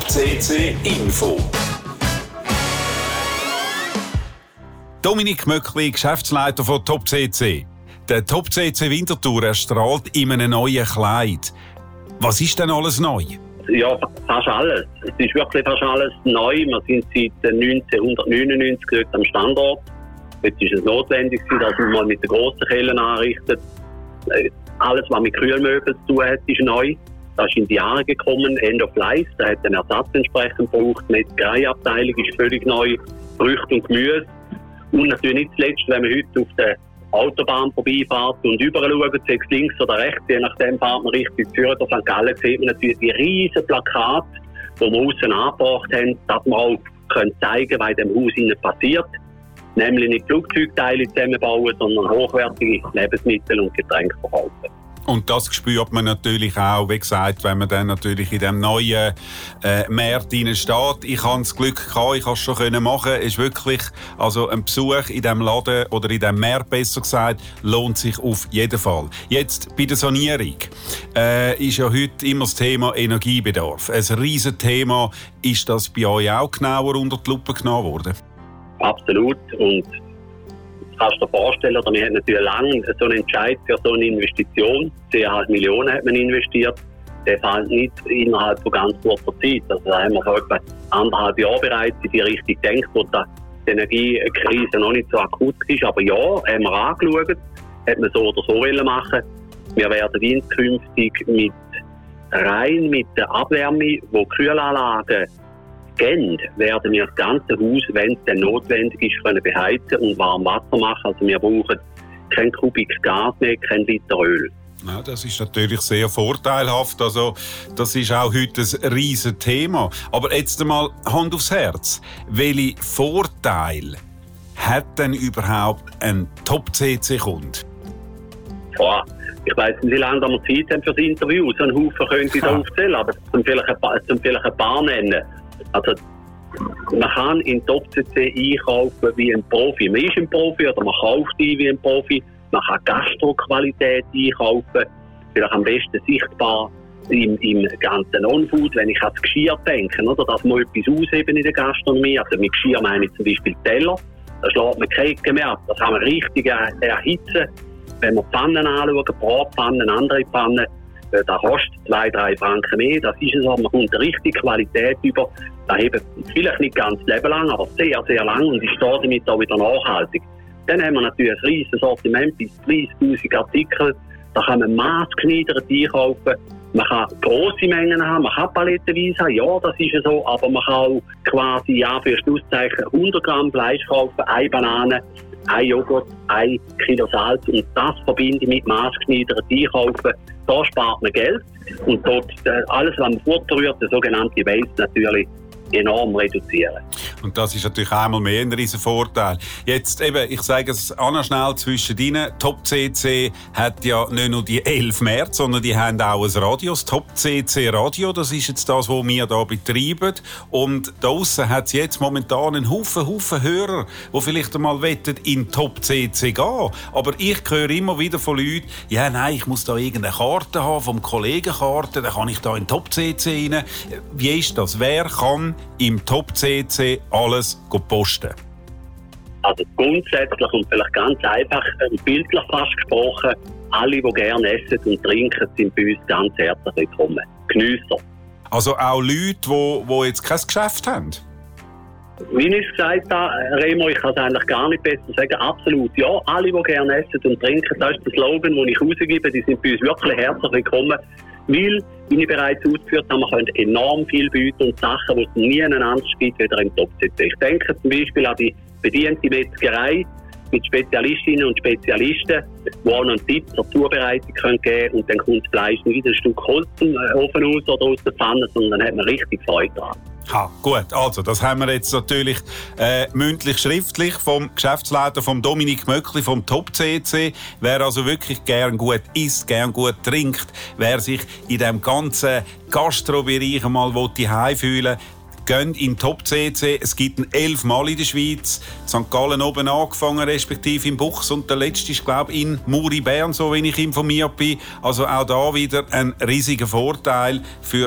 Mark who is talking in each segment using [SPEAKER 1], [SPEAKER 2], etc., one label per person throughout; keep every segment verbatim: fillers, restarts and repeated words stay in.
[SPEAKER 1] Top C C Info.
[SPEAKER 2] Dominik Möckli, Geschäftsleiter von Top C C. Der Top C C Winterthur erstrahlt in einem neuen Kleid. Was ist denn alles neu?
[SPEAKER 3] Ja, fast alles. Es ist wirklich fast alles neu. Wir sind seit neunzehnhundertneunundneunzig dort am Standort. Jetzt ist es notwendig, dass man mal mit den grossen Kellen anrichtet. Alles, was mit Kühlmöbeln zu tun hat, ist neu. Das ist in die Jahre gekommen, End of Life. Da hat einen Ersatz entsprechend gebraucht. Die Metzgereiabteilung ist völlig neu. Früchte und Gemüse. Und natürlich nicht zuletzt, wenn man heute auf der Autobahn vorbeifährt und überall schaut, sei es links oder rechts, je nachdem fährt man Richtung Zürich oder Sankt Gallen, sieht man natürlich die riesen Plakate, die wir aussen angebracht haben, dass wir auch können zeigen, was in diesem Haus innen passiert. Nämlich nicht Flugzeugteile zusammenbauen, sondern hochwertige Lebensmittel und Getränke verkaufen. Und das spürt man natürlich auch, wie gesagt, wenn man dann natürlich in diesem neuen äh, Markt steht. Ich habe das Glück gehabt, ich konnte es schon machen. Es ist wirklich, also ein Besuch in diesem Laden oder in diesem Markt, besser gesagt, lohnt sich auf jeden Fall. Jetzt bei der Sanierung äh, ist ja heute immer das Thema Energiebedarf. Ein riesen Thema. Ist das bei euch auch genauer unter die Lupe genommen worden? Absolut. Und kannst du dir vorstellen, oder wir haben natürlich lange so einen Entscheid für so eine Investition, zehn Komma fünf Millionen hat man investiert, der fällt nicht innerhalb von ganz kurzer Zeit. Also da haben wir vor etwa anderthalb Jahren bereits in die Richtung gedacht, wo die Energiekrise noch nicht so akut ist. Aber ja, haben wir angeschaut, hat man so oder so machen. Wir werden inskünftig mit rein mit der Abwärme, wo Kühlanlagen gehen, werden wir das ganze Haus, wenn es dann notwendig ist, können beheizen und warm Wasser machen. Also wir brauchen kein Kubik Gas mehr, kein Liter Öl. Ja, das ist natürlich sehr vorteilhaft. Also, das ist auch heute ein riesen Thema. Aber jetzt einmal Hand aufs Herz. Welche Vorteile hat denn überhaupt ein Top-C C-Kunde? Ja, ich weiss nicht, wie lange wir Zeit haben für das Interview. So einen Haufen könnte ich da aufzählen, aber es sind vielleicht ein paar, es sind vielleicht ein paar nennen. Also, man kann in Top C C einkaufen wie ein Profi. Man ist ein Profi oder man kauft ein wie ein Profi. Man kann Gastroqualität einkaufen. Vielleicht am besten sichtbar im, im ganzen Non-Food, wenn ich an das Geschirr denke, oder? Dass man etwas ausheben in der Gastronomie. Also mit Geschirr meine ich zum Beispiel Teller. Da schlägt man keine Ecke mehr ab. Das kann man richtig erhitzen. Wenn wir Pfannen anschauen, Bratpfannen, andere Pfannen, da kostet zwei, drei Franken mehr. Das ist es, aber man kommt eine richtige Qualität über. Da eben vielleicht nicht ganz Leben lang, aber sehr, sehr lang und ist da damit auch wieder nachhaltig. Dann haben wir natürlich ein riesiges Sortiment bis dreißigtausend Artikel. Da kann man maßgeschneidert einkaufen. Man kann grosse Mengen haben, man kann palettenweise haben. Ja, das ist so, aber man kann auch quasi, ja, für Schlusszeichen hundert Gramm Fleisch kaufen, eine Banane, ein Joghurt, ein Kilo Salz und das verbinde ich mit maßgeschneidert einkaufen. Da spart man Geld und dort alles, was man fortrührt, der sogenannte Waste natürlich enorm reduzieren. Und das ist natürlich einmal mehr ein riesen Vorteil. Jetzt eben, ich sage es Anna schnell zwischendrin, Top C C hat ja nicht nur die elf März, sondern die haben auch ein Radio, das Top C C Radio, das ist jetzt das, was wir hier betreiben. Und da draussen hat es jetzt momentan einen Haufen, Haufen Hörer, die vielleicht einmal wettet in Top C C gehen. Aber ich höre immer wieder von Leuten, ja nein, ich muss da irgendeine Karte haben, vom Kollegenkarte, dann kann ich da in Top C C rein. Wie ist das? Wer kann im Top C C alles posten? Also grundsätzlich und vielleicht ganz einfach, bildlich fast gesprochen, alle, die gerne essen und trinken, sind bei uns ganz herzlich willkommen. Geniesser. Also auch Leute, die, die jetzt kein Geschäft haben? Wie ich es gesagt habe, Remo, ich kann es eigentlich gar nicht besser sagen. Absolut, ja. Alle, die gerne essen und trinken, das ist der Slogan, den ich rausgebe, die sind bei uns wirklich herzlich willkommen. Weil, wie ich bereits ausgeführt habe, man könnte enorm viel bieten und Sachen, die es nie anders gibt, wieder im Top C C. Ich denke zum Beispiel an die bediente Metzgerei mit Spezialistinnen und Spezialisten, die auch noch einen Tipp zur Zubereitung geben können und dann kommt das Fleisch nicht ein Stück Holz im Ofen aus oder aus der Pfanne, sondern dann hat man richtig Freude dran. Ha, gut, also das haben wir jetzt natürlich äh, mündlich schriftlich vom Geschäftsleiter vom Dominik Möckli vom Top C C. Wer also wirklich gern gut isst, gern gut trinkt, wer sich in dem ganzen Gastrobereich einmal daheim fühlen will, gehen in Top C C. Es gibt ihn elfmal in der Schweiz. Sankt Gallen oben angefangen, respektive im Buchs. Und der letzte ist, glaube ich, in Muri, Bern, so wie ich informiert bin. Also auch da wieder ein riesiger Vorteil für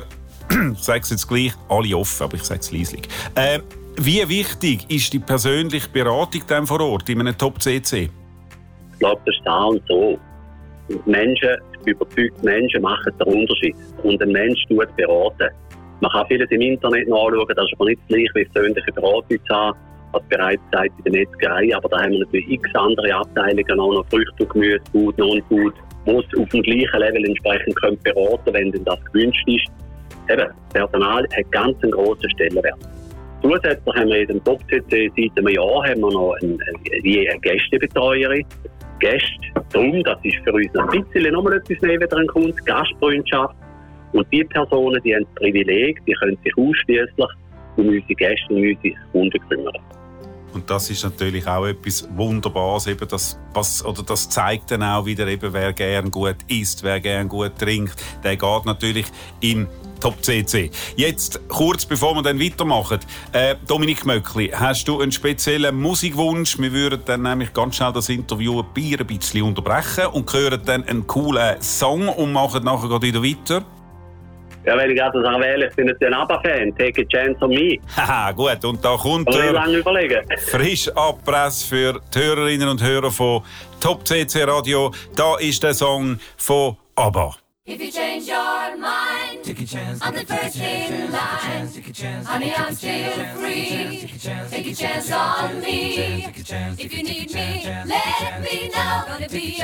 [SPEAKER 2] ich sage es jetzt gleich, alle offen, aber ich sage es leislich. Äh, wie wichtig ist die persönliche Beratung dann vor Ort in einem Top-C C?
[SPEAKER 3] Ich glaube, das ist da und so. Menschen, überzeugte Menschen machen den Unterschied. Und ein Mensch tut beraten. Man kann vieles im Internet nachschauen, das ist aber nicht gleich wie persönliche Beratung zu haben, als bereits gesagt in der Netzgerei. Aber da haben wir natürlich x andere Abteilungen, auch noch Früchte und Gemüse, Food, Non-Food, wo es auf dem gleichen Level entsprechend können beraten, wenn denn das gewünscht ist. Eben, Personal hat ganz einen grossen Stellenwert. Zusätzlich haben wir in dem Top-C C seit einem Jahr haben wir noch eine, eine Gästebetreuerin. Gäste, darum, das ist für uns ein bisschen nochmal etwas mehr wieder ein Kunde, Gastfreundschaft. Und die Personen, die haben das Privileg, die können sich ausschliesslich um unsere Gäste und unsere Kunden kümmern.
[SPEAKER 2] Und das ist natürlich auch etwas Wunderbares, eben das, was, oder das zeigt dann auch wieder, eben, wer gern gut isst, wer gern gut trinkt, der geht natürlich in Top-C C. Jetzt, kurz bevor wir dann weitermachen, äh, Dominik Möckli, hast du einen speziellen Musikwunsch? Wir würden dann nämlich ganz schnell das Interview ein bisschen unterbrechen und hören dann einen coolen Song und machen nachher wieder weiter.
[SPEAKER 3] Ja, wenn ich gerade sagen wähle, ich bin jetzt ein ABBA-Fan. Take a chance on me.
[SPEAKER 2] Haha, gut. Und da kommt
[SPEAKER 3] der lange überlegen.
[SPEAKER 2] frisch Abpress für die Hörerinnen und Hörer von Top-C C Radio. Da ist der Song von ABBA.
[SPEAKER 1] If you change your mind, take a chance, I'm the first in line. Honey, I'm still free. Take a chance on me. If you need me, let me know. Gonna be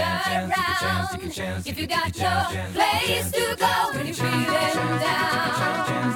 [SPEAKER 1] around. If you got no place to go when you're feeling down.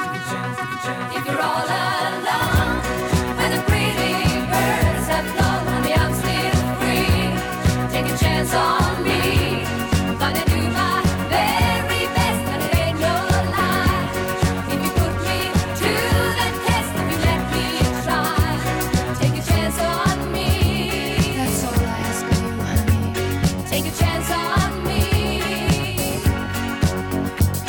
[SPEAKER 1] If you're all alone, when the pretty birds have flown, honey, I'm still free. Take a chance on me. Gonna do my very best, and it ain't no lie. If you put me to the test, if you let me try, take a chance on me. That's all I ask of you, honey. Take a chance on me.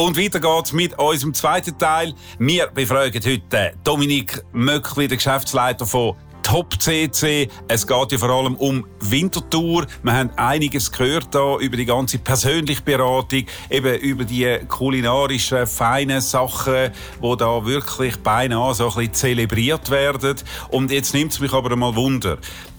[SPEAKER 2] Und weiter geht's mit unserem zweiten Teil. Wir befragen heute Dominik Möckli, den Geschäftsleiter von Top C C. Es geht ja vor allem um Winterthur. Wir haben einiges gehört da über die ganze persönliche Beratung, eben über die kulinarischen, feinen Sachen, die da wirklich beinahe so ein bisschen zelebriert werden. Und jetzt nimmt es mich aber einmal Wunder.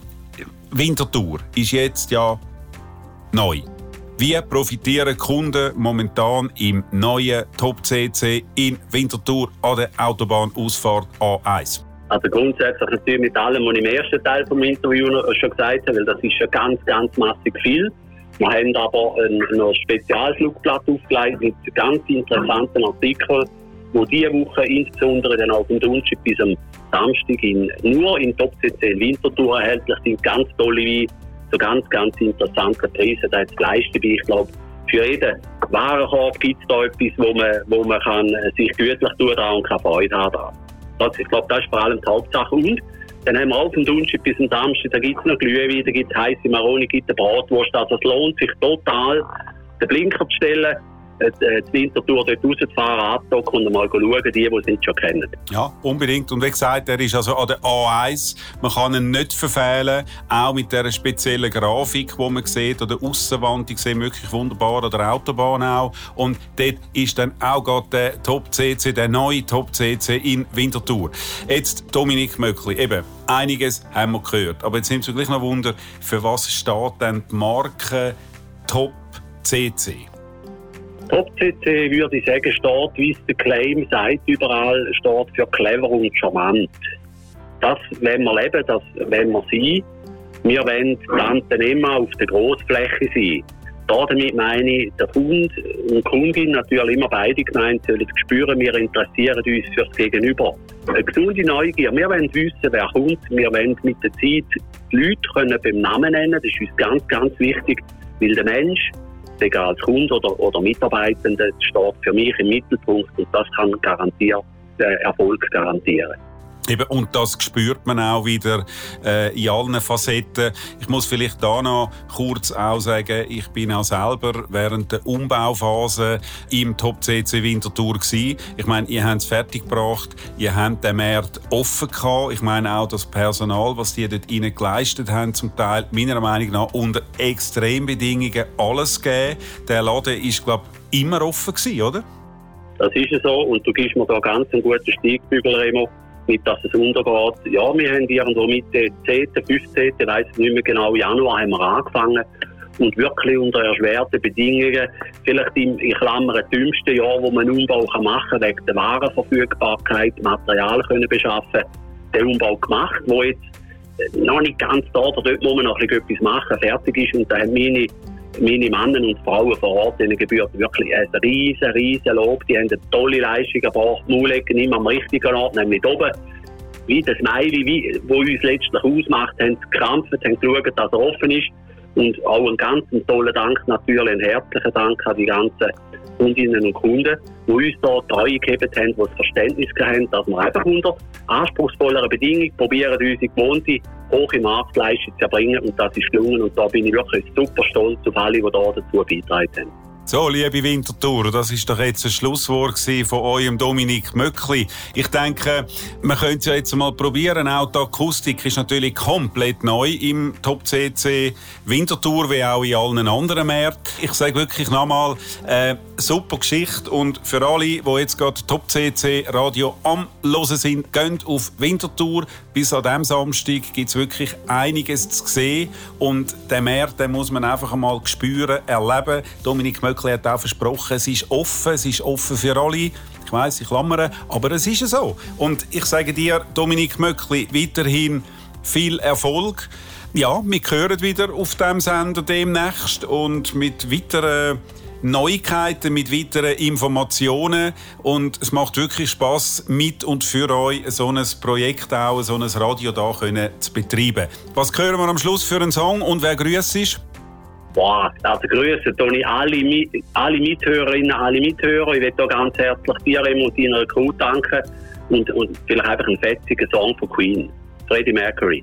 [SPEAKER 2] Winterthur ist jetzt ja neu. Wie profitieren Kunden momentan im neuen Top C C in Winterthur an der Autobahnausfahrt A eins?
[SPEAKER 3] Also grundsätzlich natürlich mit allem, was ich im ersten Teil des Interviews schon gesagt habe, weil das ist schon ganz, ganz massig viel. Wir haben aber einen, einen Spezialflugblatt aufgelegt mit ganz interessanten Artikeln, die diese Woche insbesondere dann auf dem Donnerstag bis am Samstag in, nur in Top C C Winterthur erhältlich sind. Ganz tolle Weine, so ganz, ganz interessante Preise. Da ist das Leiste bei, ich glaube, für jeden Warenkorb gibt es da etwas, wo man, wo man kann sich gütlich tun kann und kann Freude haben. Das, ich glaube, das ist vor allem die Hauptsache. Und dann haben wir auf dem Donnerstag bis zum Samstag, da gibt es noch Glühwein, da gibt es heisse Maroni, gibt es Bratwurst. Also es lohnt sich total, den Blinker zu stellen, die Winterthur dort rauszufahren, anzudocken und mal schauen, die, die es nicht schon kennen.
[SPEAKER 2] Ja, unbedingt. Und wie gesagt, er ist also an der A eins. Man kann ihn nicht verfehlen, auch mit dieser speziellen Grafik, die man sieht, oder Aussenwand, die sehen wirklich wunderbar, an der Autobahn auch. Und dort ist dann auch gerade der Top C C, der neue Top C C in Winterthur. Jetzt Dominik Möckli, eben, einiges haben wir gehört. Aber jetzt nimmt es gleich noch Wunder, für was steht denn die Marke Top C C?
[SPEAKER 3] Top C C, würde ich sagen, steht, wie es der Claim sagt, überall steht für clever und charmant. Das wollen wir leben, das wollen wir sein. Wir wollen Tante immer auf der Grossfläche sein. Damit meine ich, der Kunde und die Kundin, natürlich immer beide gemeint, sollen spüren, wir interessieren uns für das Gegenüber. Eine gesunde Neugier. Wir wollen wissen, wer kommt. Wir wollen mit der Zeit die Leute können beim Namen nennen. Das ist uns ganz, ganz wichtig, weil der Mensch, egal als Kunde oder, oder Mitarbeitende, steht für mich im Mittelpunkt und das kann garantiert äh, Erfolg garantieren.
[SPEAKER 2] Eben, und das spürt man auch wieder äh, in allen Facetten. Ich muss vielleicht da noch kurz auch sagen, ich bin auch selber während der Umbauphase im Top C C Winterthur gewesen. Ich meine, ihr habt es fertiggebracht, ihr habt den Markt offen gehabt. Ich meine auch das Personal, was die dort rein geleistet haben, zum Teil meiner Meinung nach unter Extrembedingungen alles gegeben. Der Laden ist, glaube ich, immer offen gewesen, oder?
[SPEAKER 3] Das ist so und du gibst mir da ganz einen guten Steigbügel, Remo. Nicht, dass es untergeht. Ja, wir haben irgendwo Mitte zehnten, fünfzehnten, ich weiss nicht mehr genau, Januar haben wir angefangen. Und wirklich unter erschwerten Bedingungen, vielleicht im, in Klammern, dümmsten Jahr, wo man einen Umbau machen kann, wegen der Warenverfügbarkeit, Material können beschaffen, den Umbau gemacht, wo jetzt noch nicht ganz da oder dort muss man noch etwas machen, fertig ist. Und da haben meine, meine Männer und Frauen vor Ort, denen gebührt wirklich ein riesen, riesen Lob. Die haben eine tolle Leistung gebracht, die legen immer am richtigen Ort, nämlich oben. Wie das Smiley, wie, wo uns letztlich ausmacht, haben gekrampft, haben geschaut, dass er offen ist. Und auch einen ganz tollen Dank, natürlich einen herzlichen Dank an die ganzen Kundinnen und Kunden, die uns da treu gegeben haben, die das Verständnis haben, dass wir einfach unter anspruchsvolleren Bedingungen probieren, unsere gewohnte hohe Marktleistung zu erbringen. Und das ist gelungen. Und da bin ich wirklich super stolz auf alle, die da dazu beigetragen haben.
[SPEAKER 2] So, liebe Winterthur, das ist doch jetzt ein Schlusswort von eurem Dominik Möckli. Ich denke, wir können es ja jetzt mal probieren. Auch die Akustik ist natürlich komplett neu im Top C C Winterthur, wie auch in allen anderen Märkten. Ich sage wirklich nochmal, äh, super Geschichte. Und für alle, die jetzt gerade Top C C Radio am Hören sind, geht auf Winterthur. Bis an diesem Samstag gibt es wirklich einiges zu sehen. Und den Markt, den muss man einfach einmal spüren, erleben. Dominik Möckli hat auch versprochen, es ist offen, es ist offen für alle. Ich weiss, ich klammere, aber es ist so. Und ich sage dir, Dominik Möckli, weiterhin viel Erfolg. Ja, wir hören wieder auf diesem Sender demnächst und mit weiteren Neuigkeiten, mit weiteren Informationen. Und es macht wirklich Spass, mit und für euch so ein Projekt auch, so ein Radio da können zu betreiben. Was hören wir am Schluss für einen Song und wer grüßt ist?
[SPEAKER 3] Boah, also grüße Toni, alle, alle Mithörerinnen, alle Mithörer. Ich möchte hier ganz herzlich dir und deiner Crew danken und, und vielleicht einfach einen fetzigen Song von Queen, Freddie Mercury.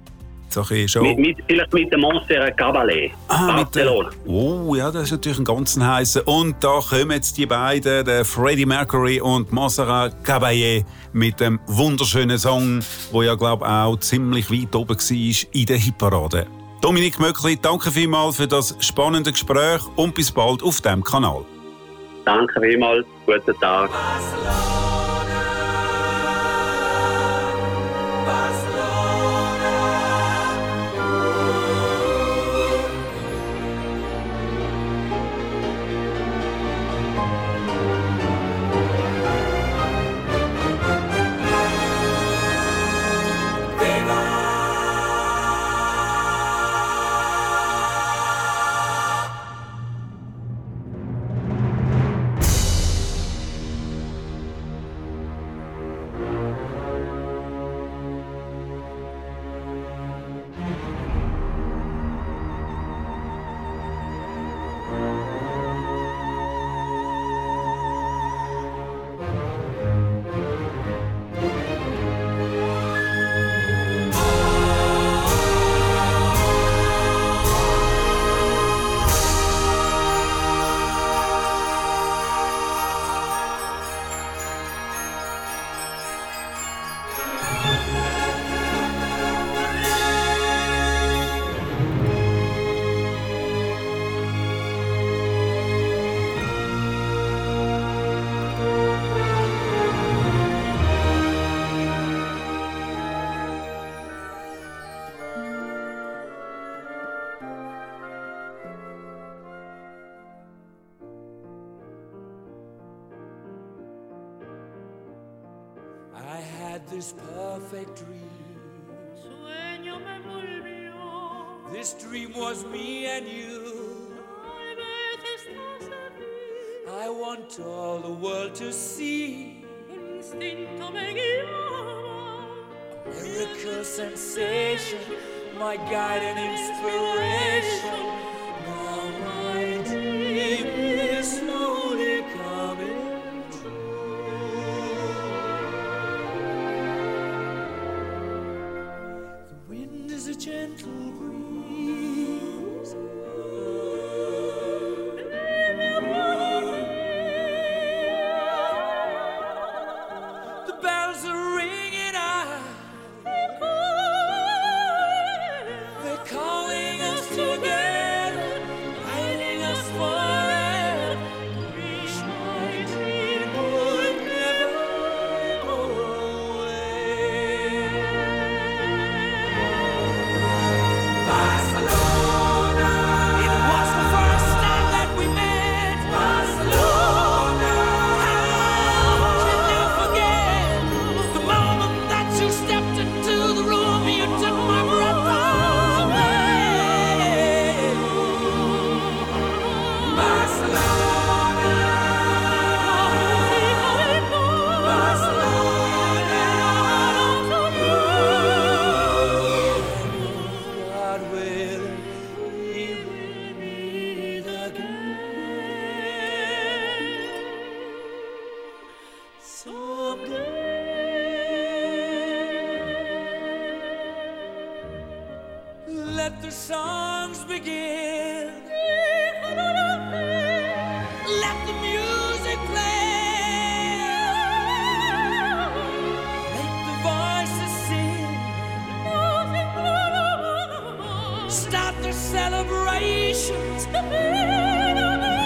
[SPEAKER 2] So ein bisschen schon.
[SPEAKER 3] Mit, mit, vielleicht mit dem Montserrat Caballé.
[SPEAKER 2] Ah, mit der,
[SPEAKER 3] Barcelona.
[SPEAKER 2] oh ja, das ist natürlich ein ganz heißer. Und da kommen jetzt die beiden, der Freddie Mercury und Montserrat Caballé, mit dem wunderschönen Song, der ja, glaube ich, auch ziemlich weit oben war in der Hitparade. Dominik Möckli, danke vielmals für das spannende Gespräch und bis bald auf diesem Kanal.
[SPEAKER 3] Danke vielmals. Guten Tag.
[SPEAKER 4] I had this perfect dream.
[SPEAKER 5] Sueño me envolvió.
[SPEAKER 4] This dream was me and you.
[SPEAKER 5] Tal vez estás aquí.
[SPEAKER 4] I want all the world to see.
[SPEAKER 5] El instinto me guiaba.
[SPEAKER 4] A miracle sensation, my guide and inspiration. Now my dream is slowly coming true. The wind is a gentle breeze. The bells are ringing out. They're calling us together, guiding us forever. Wish my dream would never go away. Barcelona. It was the first time that we met. Barcelona. How can you forget the moment that you stepped into the room? You took my breath away. Barcelona. God willing, we will meet again someday. Let the songs begin. Let the music play. Let the voices sing. Start the celebrations.